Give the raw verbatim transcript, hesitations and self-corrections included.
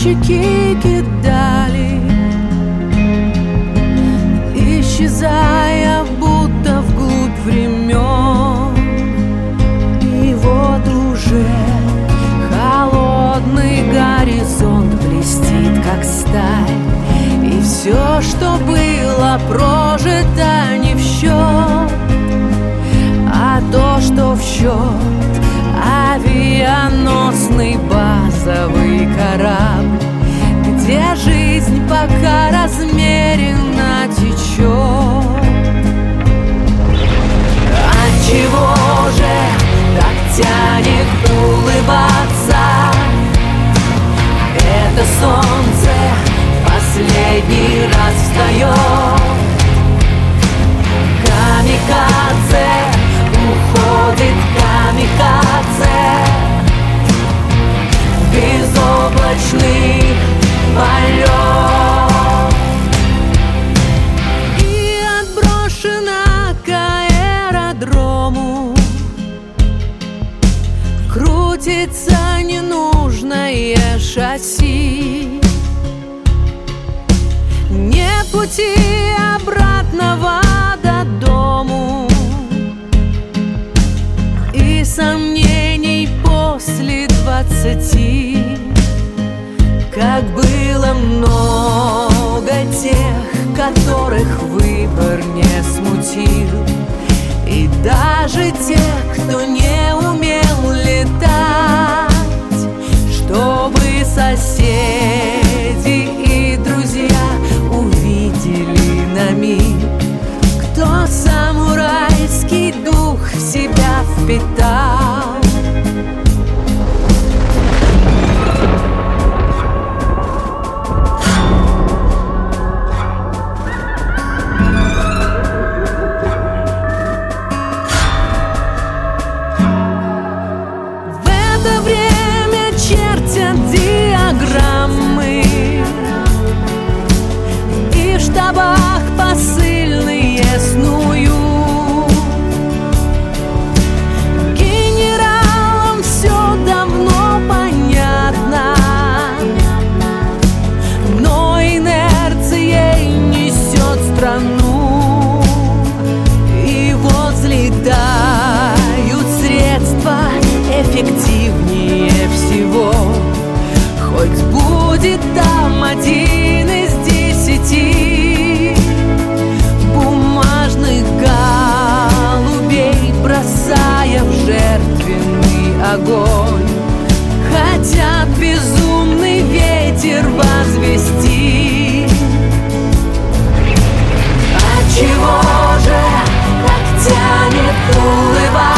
мальчики кидали, исчезая будто вглубь времен. И вот уже холодный горизонт блестит, как сталь, и все, что было прожито, не в счет, а то, что в счет — авианосный базовый корабль, где жизнь пока размеренно течет. Отчего же так тянет улыбаться? Это солнце последний раз встает. Камикадзе уходит, камикадзе, безоблачный полет. И отброшена к аэродрому крутится ненужное шасси. Не пути обратного до дому, и сомнений после двадцати. Как было много тех, которых выбор не смутил, и даже тех, кто не умел летать, чтобы соседи и друзья увидели на миг, кто самурайский дух в себя впитал. Диаграммы, и в штабах посыльные снуют. Генералам все давно понятно, но инерцией несет страну. И вот взлетают средства эффективнее всего. Хоть будет там один из десяти бумажных голубей, бросая в жертвенный огонь, хотят безумный ветер возвести. Отчего же так тянет улыбаться?